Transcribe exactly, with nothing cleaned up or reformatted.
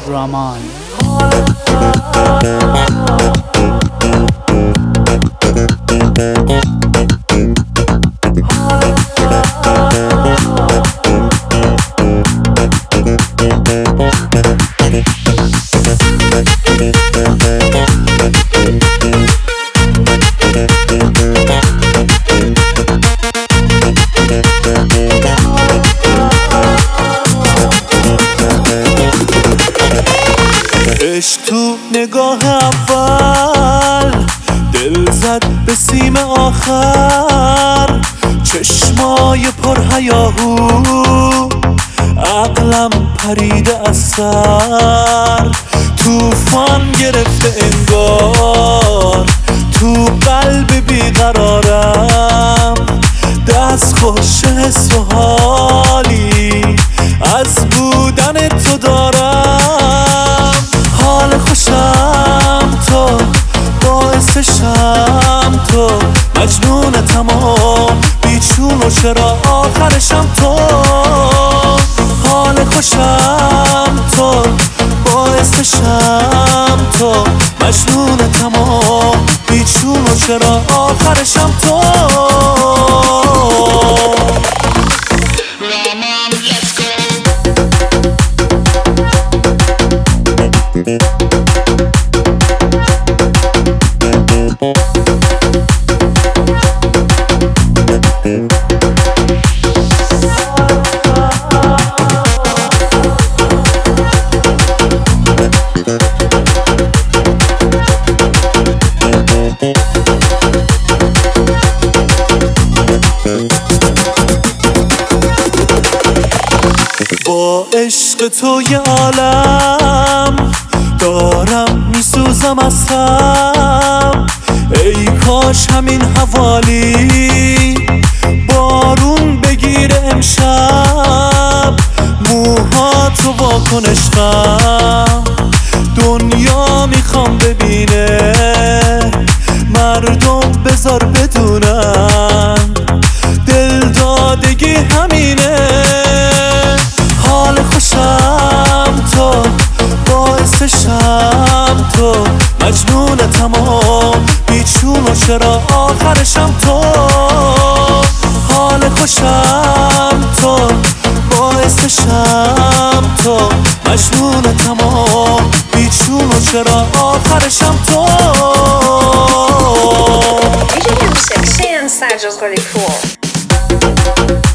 رامان. عشق تو نگاه اول دل زد به سیم آخر، چشمای پر هیاهو عقلم پریده از سر، توفان گرفته انگار تو قلب بیقرارم، دست خوش حس و حالی از بودن تو دارم، حال خوشم تو باعثشم تو، مجنون تمام بیچون و چرا آخرشم تو، حال خوشم تو باعثشم تو، مجنون تمام بیچون و چرا آخرشم تو. با عشق تو یه عالم دارم میسوزم از هم، ای کاش همین حوالی بارون بگیره امشب، موهاتو واکن عشقم دنیا میخوام ببینه، مردم بذار بدونن دلدادگی همینه، حال خوشم تو باعثشم تو، مجنون تمام بیچون و چرا آخرشم تو، حال خوشم تو باعثشم تو، مجنون تمام بیچون و چرا آخرشم تو. دیجی Music, Sean Saggio really cool.